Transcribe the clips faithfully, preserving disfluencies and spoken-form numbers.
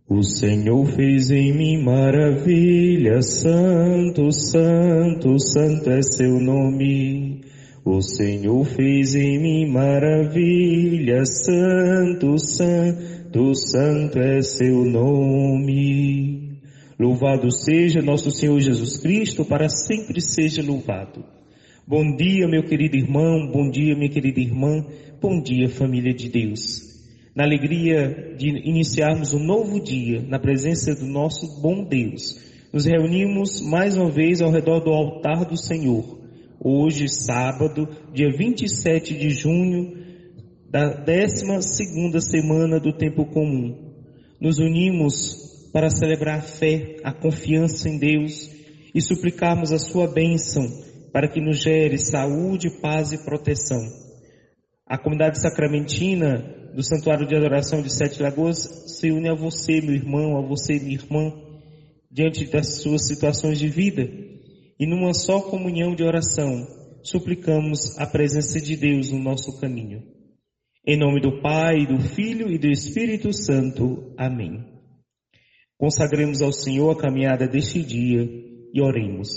O Senhor fez em mim maravilhas, santo, santo, santo é seu nome. O Senhor fez em mim maravilhas, santo, santo, santo é seu nome. Louvado seja nosso Senhor Jesus Cristo, para sempre seja louvado. Bom dia, meu querido irmão, bom dia, minha querida irmã, bom dia, família de Deus. Na alegria de iniciarmos um novo dia, na presença do nosso bom Deus, nos reunimos mais uma vez ao redor do altar do Senhor. Hoje, sábado, dia vinte e sete de junho, da décima segunda semana do tempo comum. Nos unimos para celebrar a fé, a confiança em Deus e suplicarmos a sua bênção para que nos gere saúde, paz e proteção. A comunidade sacramentina do Santuário de Adoração de Sete Lagoas se une a você, meu irmão, a você, minha irmã, diante das suas situações de vida. E numa só comunhão de oração, suplicamos a presença de Deus no nosso caminho. Em nome do Pai, do Filho e do Espírito Santo. Amém. Consagremos ao Senhor a caminhada deste dia e oremos.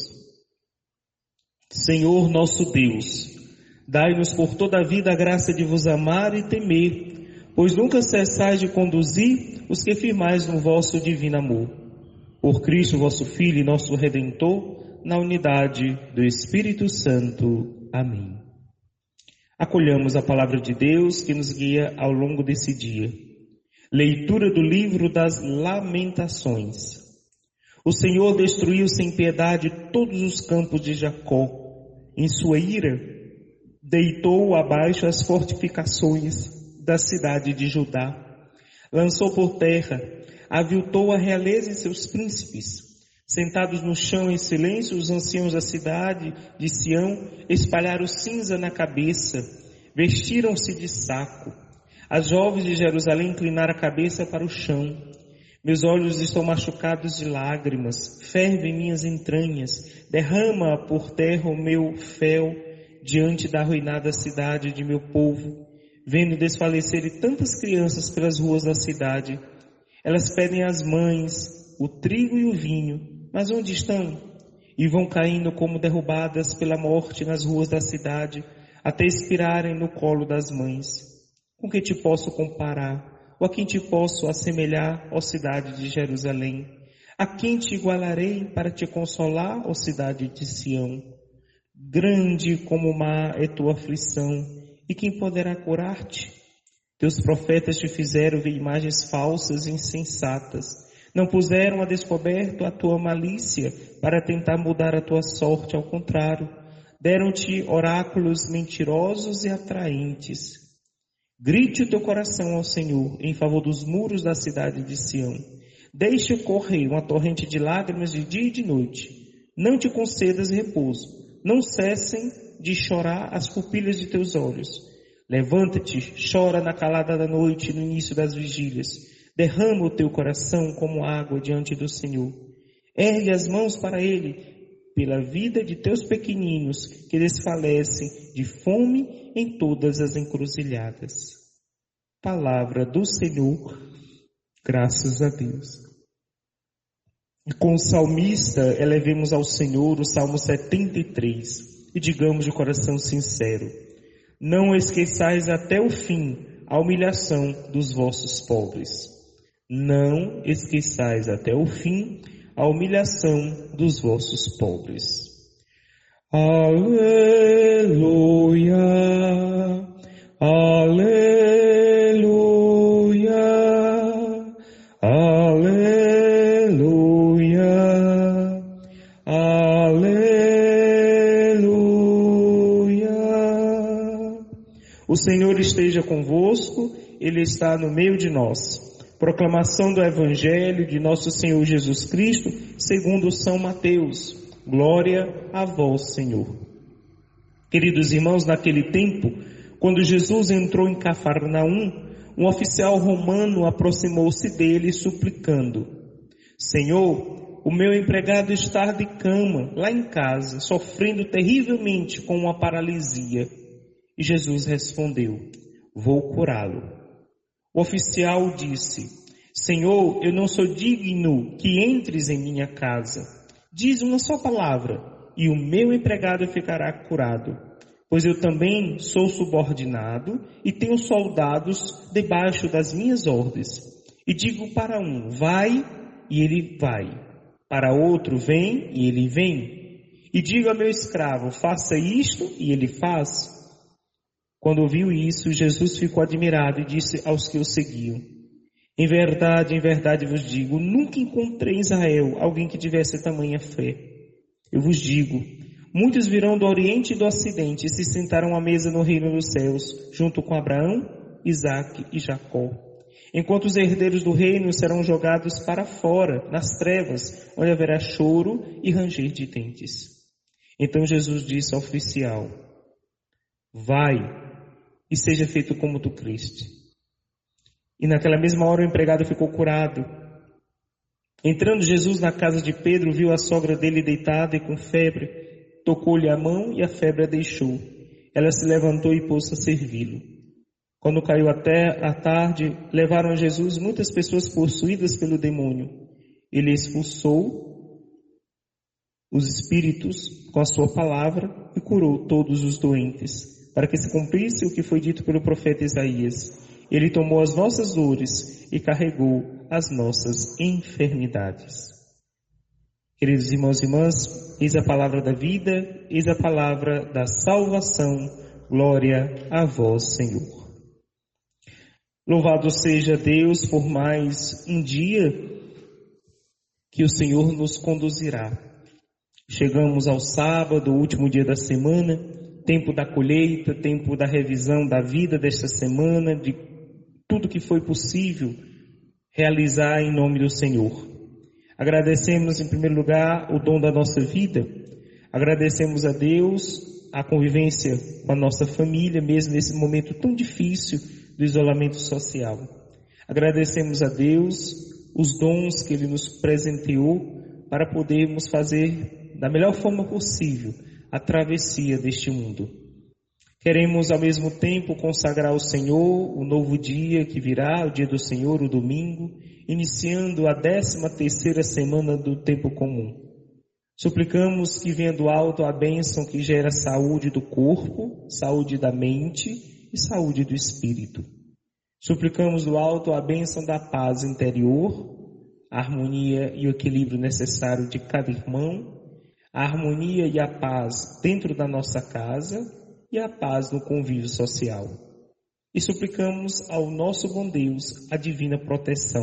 Senhor nosso Deus, dai-nos por toda a vida a graça de vos amar e temer, pois nunca cessais de conduzir os que firmais no vosso divino amor. Por Cristo, vosso Filho e nosso Redentor, na unidade do Espírito Santo. Amém. Acolhamos a palavra de Deus que nos guia ao longo desse dia. Leitura do livro das Lamentações. O Senhor destruiu sem piedade todos os campos de Jacó. Em sua ira, deitou abaixo as fortificações da cidade de Judá, lançou por terra, aviltou a realeza e seus príncipes. Sentados no chão em silêncio, os anciãos da cidade de Sião espalharam cinza na cabeça, vestiram-se de saco. As jovens de Jerusalém inclinaram a cabeça para o chão. Meus olhos estão machucados de lágrimas, fervem minhas entranhas, derrama por terra o meu fel diante da arruinada cidade de meu povo. Vendo desfalecerem tantas crianças pelas ruas da cidade, elas pedem às mães o trigo e o vinho, mas onde estão? E vão caindo como derrubadas pela morte nas ruas da cidade, até expirarem no colo das mães. Com que te posso comparar? Ou a quem te posso assemelhar, ó cidade de Jerusalém? A quem te igualarei para te consolar, ó cidade de Sião? Grande como o mar é tua aflição, e quem poderá curar-te? Teus profetas te fizeram ver imagens falsas e insensatas. Não puseram a descoberto a tua malícia para tentar mudar a tua sorte, ao contrário. Deram-te oráculos mentirosos e atraentes. Grite o teu coração ao Senhor em favor dos muros da cidade de Sião. Deixe correr uma torrente de lágrimas de dia e de noite. Não te concedas repouso. Não cessem de chorar as pupilhas de teus olhos. Levanta-te, chora na calada da noite, no início das vigílias. Derrama o teu coração como água diante do Senhor. Ergue as mãos para Ele, pela vida de teus pequeninos, que desfalecem de fome em todas as encruzilhadas. Palavra do Senhor, graças a Deus. E com o salmista, elevemos ao Senhor o Salmo setenta e três. E digamos de coração sincero: não esqueçais até o fim a humilhação dos vossos pobres. Não esqueçais até o fim a humilhação dos vossos pobres. Aleluia, aleluia, aleluia, aleluia. O Senhor esteja convosco, Ele está no meio de nós. Proclamação do Evangelho de nosso Senhor Jesus Cristo, segundo São Mateus. Glória a vós, Senhor. Queridos irmãos, naquele tempo, quando Jesus entrou em Cafarnaum, um oficial romano aproximou-se dele suplicando: Senhor, o meu empregado está de cama, lá em casa, sofrendo terrivelmente com uma paralisia. E Jesus respondeu: vou curá-lo. O oficial disse: Senhor, eu não sou digno que entres em minha casa. Diz uma só palavra, e o meu empregado ficará curado. Pois eu também sou subordinado e tenho soldados debaixo das minhas ordens. E digo para um, vai, e ele vai. Para outro, vem, e ele vem. E digo ao meu escravo, faça isto, e ele faz. Quando ouviu isso, Jesus ficou admirado e disse aos que o seguiam, em verdade, em verdade vos digo, nunca encontrei em Israel alguém que tivesse tamanha fé. Eu vos digo, muitos virão do Oriente e do Ocidente e se sentarão à mesa no reino dos céus, junto com Abraão, Isaque e Jacó. Enquanto os herdeiros do reino serão jogados para fora, nas trevas, onde haverá choro e ranger de dentes. Então Jesus disse ao oficial, vai e seja feito como tu creste. E naquela mesma hora o empregado ficou curado. Entrando Jesus na casa de Pedro, viu a sogra dele deitada e com febre. Tocou-lhe a mão e a febre a deixou. Ela se levantou e pôs-se a servi-lo. Quando caiu até a tarde, levaram a Jesus muitas pessoas possuídas pelo demônio. Ele expulsou os espíritos com a sua palavra e curou todos os doentes, para que se cumprisse o que foi dito pelo profeta Isaías. Ele tomou as nossas dores e carregou as nossas enfermidades. Queridos irmãos e irmãs, eis a palavra da vida, eis a palavra da salvação. Glória a vós, Senhor. Louvado seja Deus por mais um dia que o Senhor nos conduzirá. Chegamos ao sábado, último dia da semana, tempo da colheita, tempo da revisão da vida desta semana, de tudo que foi possível realizar em nome do Senhor. Agradecemos em primeiro lugar o dom da nossa vida, agradecemos a Deus a convivência com a nossa família, mesmo nesse momento tão difícil do isolamento social. Agradecemos a Deus os dons que Ele nos presenteou para podermos fazer da melhor forma possível a travessia deste mundo. Queremos ao mesmo tempo consagrar ao Senhor o novo dia que virá, o dia do Senhor, o domingo, iniciando a décima terceira semana do tempo comum. Suplicamos que venha do alto a bênção que gera saúde do corpo, saúde da mente e saúde do espírito. Suplicamos do alto a bênção da paz interior, a harmonia e o equilíbrio necessário de cada irmão, a harmonia e a paz dentro da nossa casa e a paz no convívio social. E suplicamos ao nosso bom Deus a divina proteção.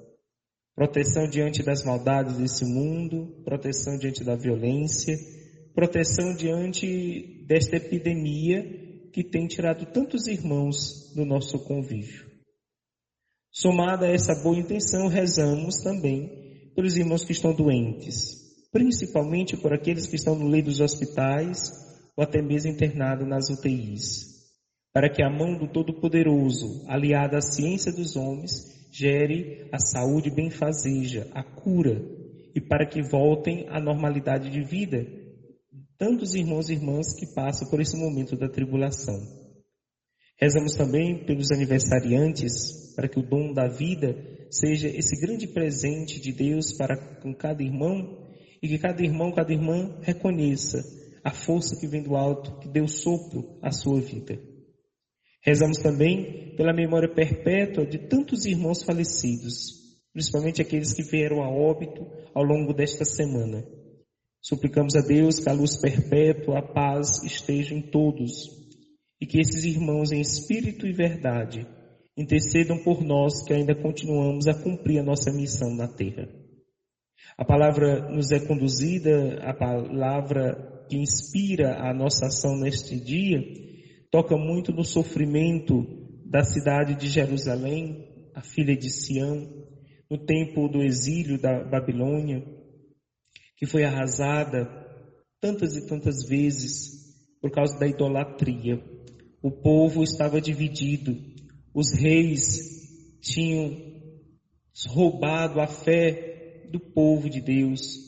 Proteção diante das maldades desse mundo, proteção diante da violência, proteção diante desta epidemia que tem tirado tantos irmãos do nosso convívio. Somada a essa boa intenção, rezamos também pelos irmãos que estão doentes, principalmente por aqueles que estão no leito dos hospitais, ou até mesmo internado nas U T Is, para que a mão do Todo-Poderoso, aliada à ciência dos homens, gere a saúde benfazeja, a cura, e para que voltem à normalidade de vida tantos irmãos e irmãs que passam por esse momento da tribulação. Rezamos também pelos aniversariantes, para que o dom da vida seja esse grande presente de Deus para com cada irmão, e que cada irmão, cada irmã reconheça a força que vem do alto, que deu sopro à sua vida. Rezamos também pela memória perpétua de tantos irmãos falecidos, principalmente aqueles que vieram a óbito ao longo desta semana. Suplicamos a Deus que a luz perpétua, a paz esteja em todos, e que esses irmãos em espírito e verdade intercedam por nós que ainda continuamos a cumprir a nossa missão na terra. A palavra nos é conduzida, a palavra que inspira a nossa ação neste dia, toca muito no sofrimento da cidade de Jerusalém, a filha de Sião, no tempo do exílio da Babilônia, que foi arrasada tantas e tantas vezes por causa da idolatria. O povo estava dividido, os reis tinham roubado a fé do povo de Deus.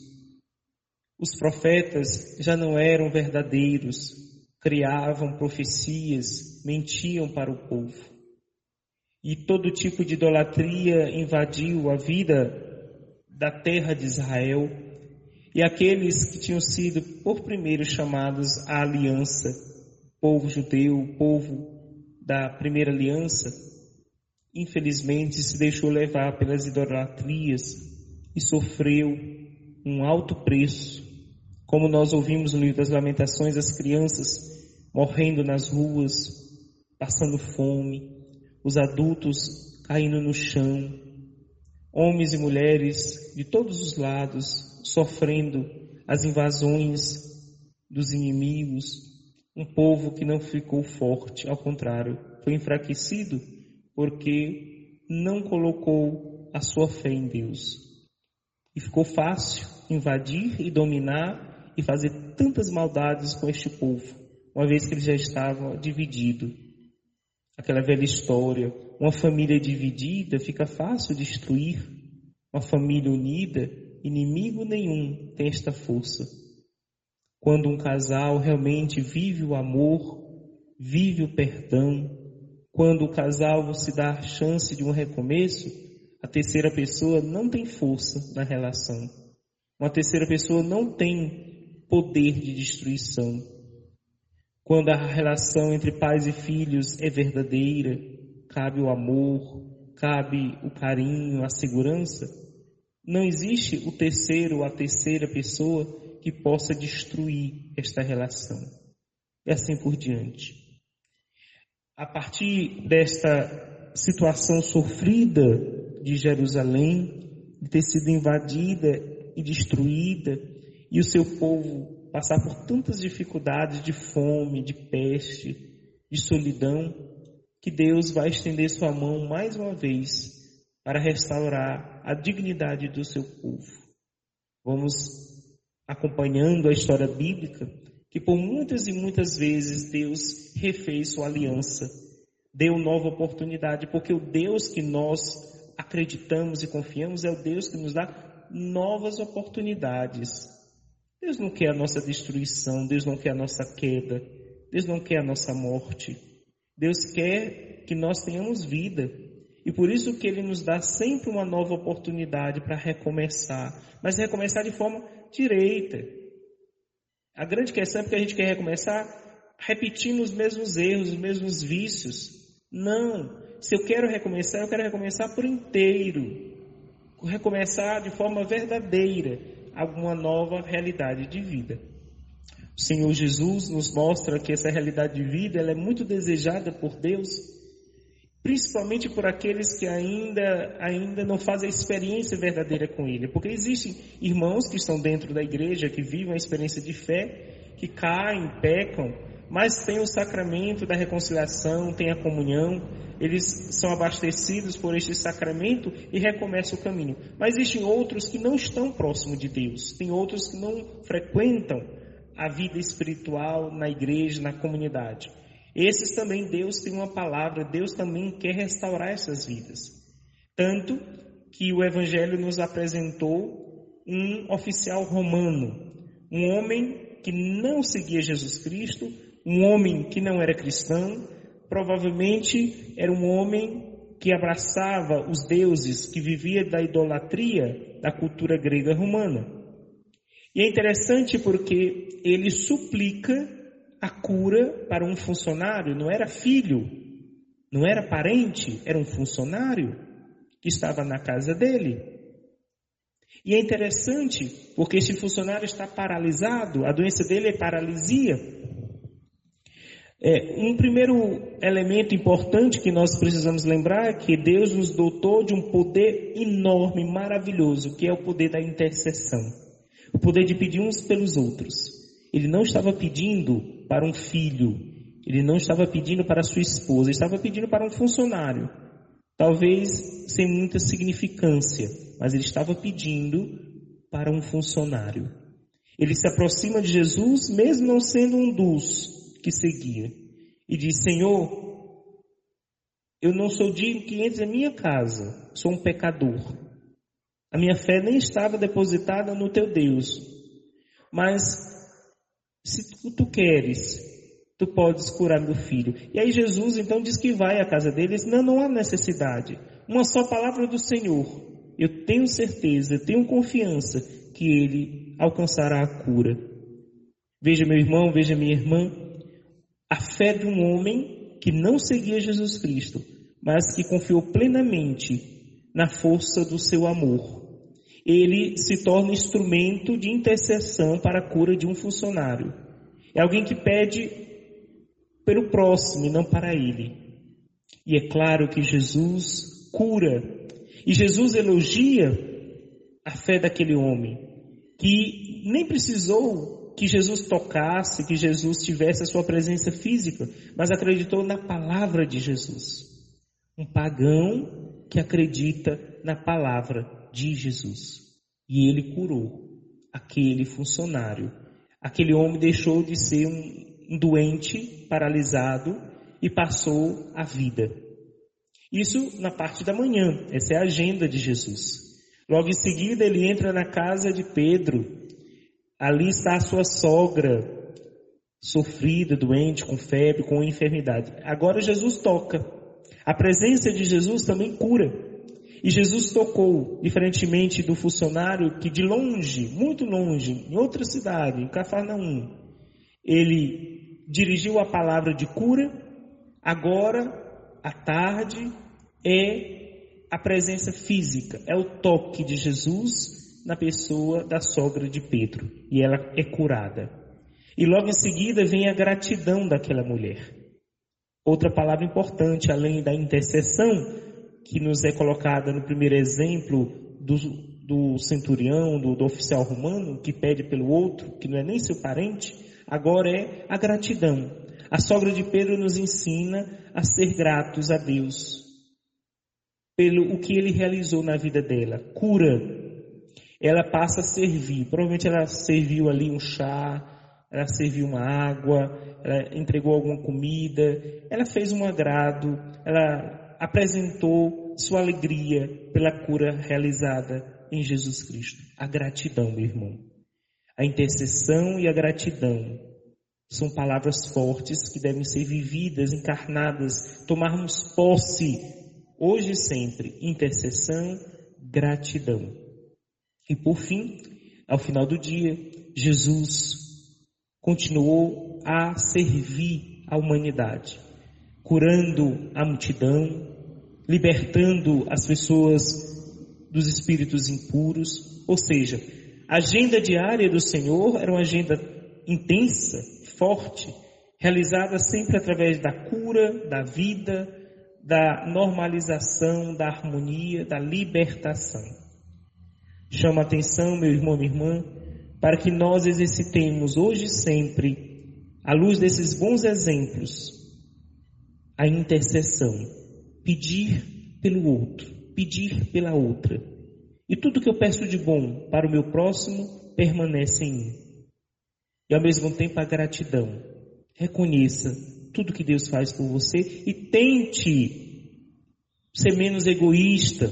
Os profetas já não eram verdadeiros, criavam profecias, mentiam para o povo. e todo tipo de idolatria invadiu a vida da terra de Israel, e aqueles que tinham sido por primeiro chamados à aliança, povo judeu, povo da primeira aliança, infelizmente se deixou levar pelas idolatrias e sofreu um alto preço. Como nós ouvimos no livro das Lamentações, as crianças morrendo nas ruas, passando fome, os adultos caindo no chão, homens e mulheres de todos os lados sofrendo as invasões dos inimigos, um povo que não ficou forte, ao contrário, foi enfraquecido porque não colocou a sua fé em Deus. E ficou fácil invadir e dominar e fazer tantas maldades com este povo, uma vez que ele já estava dividido. Aquela velha história, uma família dividida fica fácil destruir, uma família unida, inimigo nenhum tem esta força. Quando um casal realmente vive o amor, vive o perdão, quando o casal se dá a chance de um recomeço, a terceira pessoa não tem força na relação. Uma terceira pessoa não tem poder de destruição. Quando a relação entre pais e filhos é verdadeira, cabe o amor, cabe o carinho, a segurança, não existe o terceiro ou a terceira pessoa que possa destruir esta relação. E assim por diante. A partir desta situação sofrida de Jerusalém, de ter sido invadida e destruída, e o seu povo passar por tantas dificuldades de fome, de peste, de solidão, que Deus vai estender sua mão mais uma vez para restaurar a dignidade do seu povo. Vamos acompanhando a história bíblica, que por muitas e muitas vezes Deus refez sua aliança, deu nova oportunidade, porque o Deus que nós acreditamos e confiamos é o Deus que nos dá novas oportunidades. Deus não quer a nossa destruição, Deus não quer a nossa queda, Deus não quer a nossa morte. Deus quer que nós tenhamos vida. E por isso que Ele nos dá sempre uma nova oportunidade para recomeçar. Mas recomeçar de forma direita. A grande questão é porque a gente quer recomeçar repetindo os mesmos erros, os mesmos vícios. Não. Se eu quero recomeçar, eu quero recomeçar por inteiro. Recomeçar de forma verdadeira alguma nova realidade de vida. O Senhor Jesus nos mostra que essa realidade de vida ela é muito desejada por Deus, principalmente por aqueles que ainda, ainda não fazem a experiência verdadeira com Ele. Porque existem irmãos que estão dentro da igreja, que vivem a experiência de fé, que caem, pecam, mas têm o sacramento da reconciliação, têm a comunhão, eles são abastecidos por este sacramento e recomeçam o caminho. Mas existem outros que não estão próximos de Deus, tem outros que não frequentam a vida espiritual na igreja, na comunidade. Esses também Deus tem uma palavra, Deus também quer restaurar essas vidas. Tanto que o Evangelho nos apresentou um oficial romano, um homem que não seguia Jesus Cristo, um homem que não era cristão, provavelmente era um homem que abraçava os deuses, que vivia da idolatria da cultura grega romana. E é interessante porque ele suplica a cura para um funcionário, não era filho, não era parente, era um funcionário que estava na casa dele. E é interessante porque este funcionário está paralisado, a doença dele é paralisia. É, um primeiro elemento importante que nós precisamos lembrar é que Deus nos dotou de um poder enorme, maravilhoso, que é o poder da intercessão. O poder de pedir uns pelos outros. Ele não estava pedindo para um filho, ele não estava pedindo para sua esposa, ele estava pedindo para um funcionário. Talvez sem muita significância, mas ele estava pedindo para um funcionário. Ele se aproxima de Jesus, mesmo não sendo um dos que seguia, e diz: Senhor, eu não sou digno que entres em minha casa, sou um pecador. A minha fé nem estava depositada no teu Deus, mas se tu, tu queres, tu podes curar meu filho. E aí Jesus então diz que vai à casa deles. Não, não há necessidade. Uma só palavra do Senhor. Eu tenho certeza, eu tenho confiança que ele alcançará a cura. Veja meu irmão, veja minha irmã, a fé de um homem que não seguia Jesus Cristo, mas que confiou plenamente na força do seu amor. Ele se torna instrumento de intercessão para a cura de um funcionário. É alguém que pede pelo próximo e não para ele. E é claro que Jesus cura. E Jesus elogia a fé daquele homem, que nem precisou que Jesus tocasse, que Jesus tivesse a sua presença física, mas acreditou na palavra de Jesus. Um pagão que acredita na palavra de Jesus. E ele curou aquele funcionário. Aquele homem deixou de ser um doente, paralisado, e passou a vida. Isso na parte da manhã. Essa é a agenda de Jesus. Logo em seguida ele entra na casa de Pedro. Ali está a sua sogra, sofrida, doente, com febre, com enfermidade. Agora Jesus toca. A presença de Jesus também cura. E Jesus tocou, diferentemente do funcionário que de longe, muito longe, em outra cidade, em Cafarnaum, ele dirigiu a palavra de cura. Agora, à tarde, é a presença física, é o toque de Jesus na pessoa da sogra de Pedro, e ela é curada. E logo em seguida vem a gratidão daquela mulher. Outra palavra importante, além da intercessão, que nos é colocada no primeiro exemplo do, do centurião, do, do oficial romano, que pede pelo outro, que não é nem seu parente, agora é a gratidão. A sogra de Pedro nos ensina a ser gratos a Deus pelo o que ele realizou na vida dela. Cura. Ela passa a servir. Provavelmente ela serviu ali um chá, ela serviu uma água, ela entregou alguma comida, ela fez um agrado, ela apresentou sua alegria pela cura realizada em Jesus Cristo. A gratidão, meu irmão. A intercessão e a gratidão são palavras fortes que devem ser vividas, encarnadas, tomarmos posse, hoje e sempre. Intercessão, gratidão. E por fim, ao final do dia, Jesus continuou a servir a humanidade, curando a multidão, libertando as pessoas dos espíritos impuros. Ou seja, a agenda diária do Senhor era uma agenda intensa, forte, realizada sempre através da cura, da vida, da normalização, da harmonia, da libertação. Chama a atenção, meu irmão, minha irmã, para que nós exercitemos hoje e sempre, à luz desses bons exemplos, a intercessão, pedir pelo outro, pedir pela outra. E tudo que eu peço de bom para o meu próximo permanece em mim. E ao mesmo tempo a gratidão. Reconheça tudo que Deus faz por você e tente ser menos egoísta,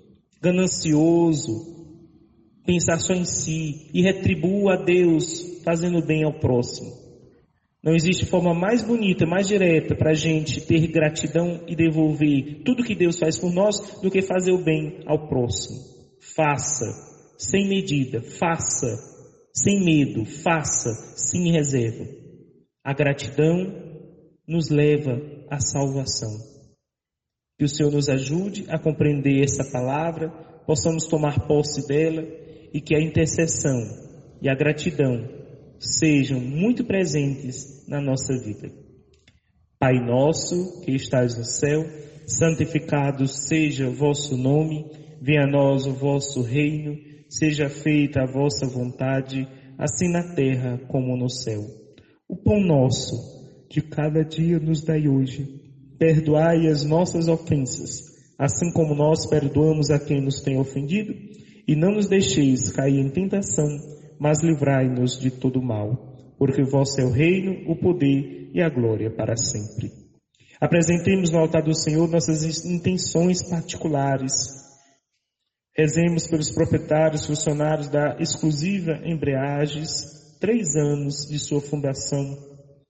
ganancioso, pensar só em si e retribua a Deus fazendo bem ao próximo. Não existe forma mais bonita, mais direta para a gente ter gratidão e devolver tudo que Deus faz por nós do que fazer o bem ao próximo. Faça, sem medida, faça, sem medo, faça, sem reserva. A gratidão nos leva à salvação. Que o Senhor nos ajude a compreender essa palavra, possamos tomar posse dela e que a intercessão e a gratidão sejam muito presentes na nossa vida. Pai nosso que estás no céu, santificado seja o vosso nome, venha a nós o vosso reino, seja feita a vossa vontade, assim na terra como no céu. O pão nosso de cada dia nos dai hoje, perdoai as nossas ofensas, assim como nós perdoamos a quem nos tem ofendido, e não nos deixeis cair em tentação, mas livrai-nos de todo mal, porque vosso é o reino, o poder e a glória para sempre. Apresentemos no altar do Senhor nossas intenções particulares. Rezemos pelos proprietários, funcionários da exclusiva Embreages, três anos de sua fundação.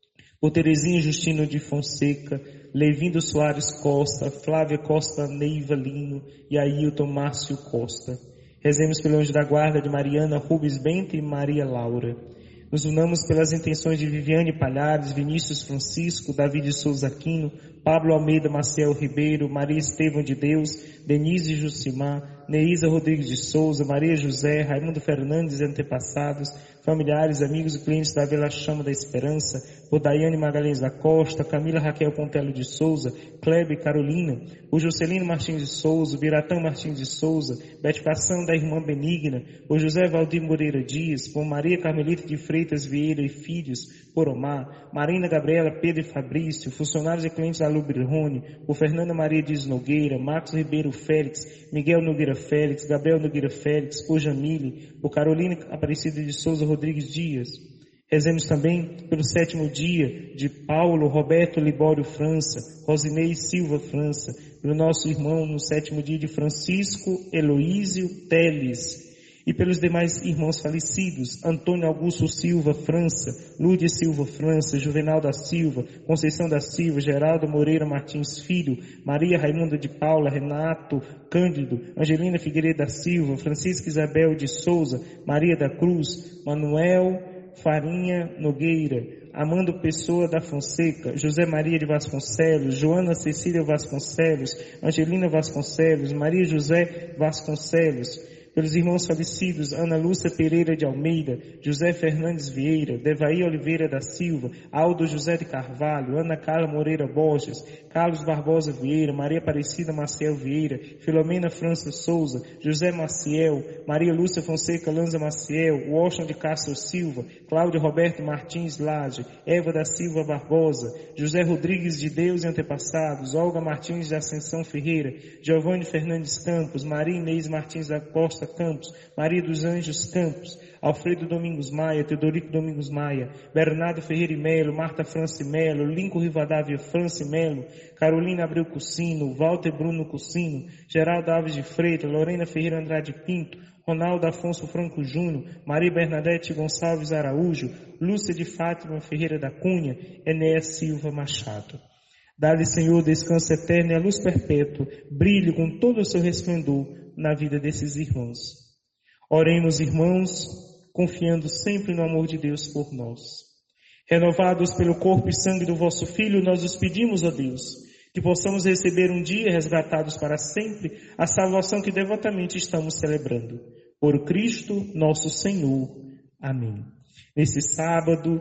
por Terezinha Justino de Fonseca, Levindo Soares Costa, Flávia Costa Neiva Lino e Ailton Márcio Costa. Rezemos pelo anjo da guarda de Mariana Rubens Bento e Maria Laura. Nos unamos pelas intenções de Viviane Palhares, Vinícius Francisco, Davi de Souza Aquino, Pablo Almeida Maciel Ribeiro, Maria Estevão de Deus, Denise Jucimar, Neísa Rodrigues de Souza, Maria José, Raimundo Fernandes e antepassados, familiares, amigos e clientes da Vila Chama da Esperança, por Daiane Magalhães da Costa, Camila Raquel Pontello de Souza, Kleber Carolina, o Juscelino Martins de Souza, o Biratão Martins de Souza, beatificação da irmã Benigna, o José Valdir Moreira Dias, por Maria Carmelita de Freitas Vieira e Filhos, por Omar, Marina Gabriela, Pedro e Fabrício, funcionários e clientes da Lubirrone, por Fernanda Maria Dias Nogueira, Marcos Ribeiro Félix, Miguel Nogueira Félix, Gabriel Nogueira Félix, por Jamile, por Carolina Aparecida de Souza Rodrigues Dias. Rezemos também pelo sétimo dia de Paulo Roberto Libório França, Rosinei Silva França, pelo nosso irmão no sétimo dia de Francisco Heloísio Teles, e pelos demais irmãos falecidos, Antônio Augusto Silva França, Lúdia Silva França, Juvenal da Silva, Conceição da Silva, Geraldo Moreira Martins Filho, Maria Raimunda de Paula, Renato Cândido, Angelina Figueiredo da Silva, Francisca Isabel de Souza, Maria da Cruz, Manuel Farinha Nogueira, Amando Pessoa da Fonseca, José Maria de Vasconcelos, Joana Cecília Vasconcelos, Angelina Vasconcelos, Maria José Vasconcelos, pelos irmãos falecidos Ana Lúcia Pereira de Almeida, José Fernandes Vieira, Devaí Oliveira da Silva, Aldo José de Carvalho, Ana Carla Moreira Borges, Carlos Barbosa Vieira, Maria Aparecida Maciel Vieira, Filomena França Souza, José Maciel, Maria Lúcia Fonseca Lanza Maciel, Washington de Castro Silva, Cláudio Roberto Martins Lage, Eva da Silva Barbosa, José Rodrigues de Deus e antepassados, Olga Martins de Ascensão Ferreira, Giovanni Fernandes Campos, Maria Inês Martins da Costa Campos, Maria dos Anjos Campos, Alfredo Domingos Maia, Teodorico Domingos Maia, Bernardo Ferreira e Melo, Marta Franci Melo, Lincoln Rivadavia Franci Melo, Carolina Abreu Cucino, Walter Bruno Cucino, Geraldo Alves de Freitas, Lorena Ferreira Andrade Pinto, Ronaldo Afonso Franco Júnior, Maria Bernadette Gonçalves Araújo, Lúcia de Fátima Ferreira da Cunha, Enéas Silva Machado. Dá-lhe, Senhor, descanso eterno e a luz perpétua, brilhe com todo o seu resplendor na vida desses irmãos. Oremos, irmãos, confiando sempre no amor de Deus por nós. Renovados pelo corpo e sangue do vosso Filho, nós os pedimos, ó Deus, que possamos receber um dia, resgatados para sempre, a salvação que devotamente estamos celebrando. Por Cristo nosso Senhor. Amém. Nesse sábado,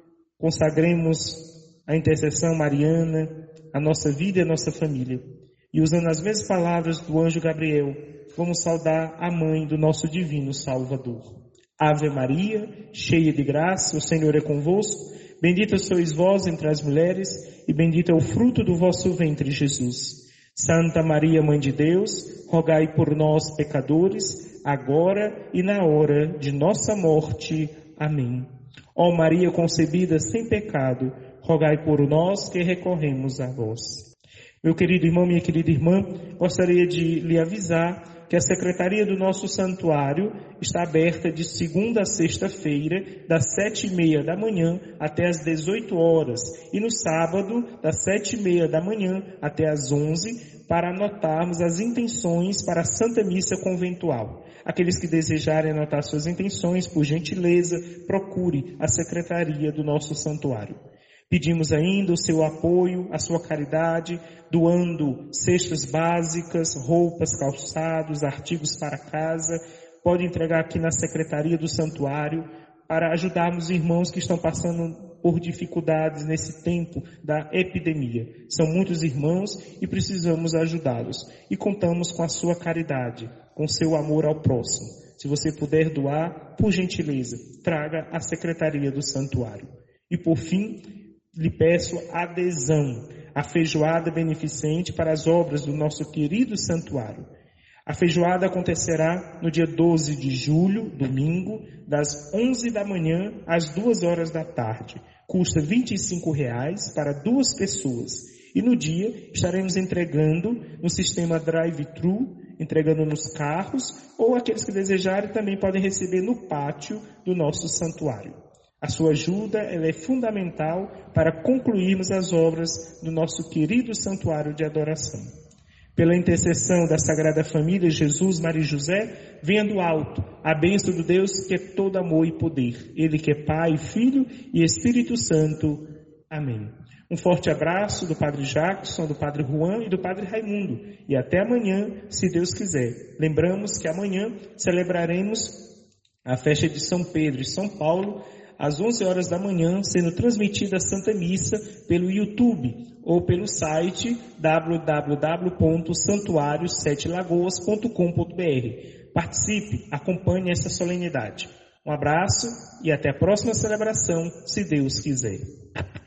consagremos a intercessão mariana, a nossa vida e a nossa família. E usando as mesmas palavras do anjo Gabriel, vamos saudar a mãe do nosso divino Salvador. Ave Maria, cheia de graça, o Senhor é convosco. Bendita sois vós entre as mulheres, e bendito é o fruto do vosso ventre, Jesus. Santa Maria, Mãe de Deus, rogai por nós, pecadores, agora e na hora de nossa morte. Amém. Ó Maria concebida sem pecado, rogai por nós que recorremos a vós. Meu querido irmão, minha querida irmã, gostaria de lhe avisar que a secretaria do nosso santuário está aberta de segunda a sexta-feira, das sete e meia da manhã até as dezoito horas, e no sábado, das sete e meia da manhã até as onze, para anotarmos as intenções para a Santa Missa Conventual. Aqueles que desejarem anotar suas intenções, por gentileza, procure a secretaria do nosso santuário. Pedimos ainda o seu apoio, a sua caridade, doando cestas básicas, roupas, calçados, artigos para casa. Pode entregar aqui na secretaria do santuário para ajudarmos os irmãos que estão passando por dificuldades nesse tempo da epidemia. São muitos irmãos e precisamos ajudá-los. E contamos com a sua caridade, com seu amor ao próximo. Se você puder doar, por gentileza, traga à secretaria do santuário. E por fim, lhe peço adesão à feijoada beneficente para as obras do nosso querido santuário. A feijoada acontecerá no dia doze de julho, domingo, das onze da manhã às duas horas da tarde. Custa vinte e cinco reais para duas pessoas. E no dia estaremos entregando no sistema drive-thru, entregando nos carros, ou aqueles que desejarem também podem receber no pátio do nosso santuário. A sua ajuda ela é fundamental para concluirmos as obras do nosso querido santuário de adoração. Pela intercessão da Sagrada Família, Jesus, Maria e José, venha do alto a bênção do Deus que é todo amor e poder. Ele que é Pai, Filho e Espírito Santo. Amém. Um forte abraço do Padre Jackson, do Padre Juan e do Padre Raimundo. E até amanhã, se Deus quiser. Lembramos que amanhã celebraremos a festa de São Pedro e São Paulo, às onze horas da manhã, sendo transmitida a Santa Missa pelo YouTube ou pelo site w w w ponto santuário sete lagoas ponto com ponto b r. Participe, acompanhe essa solenidade. Um abraço e até a próxima celebração, se Deus quiser.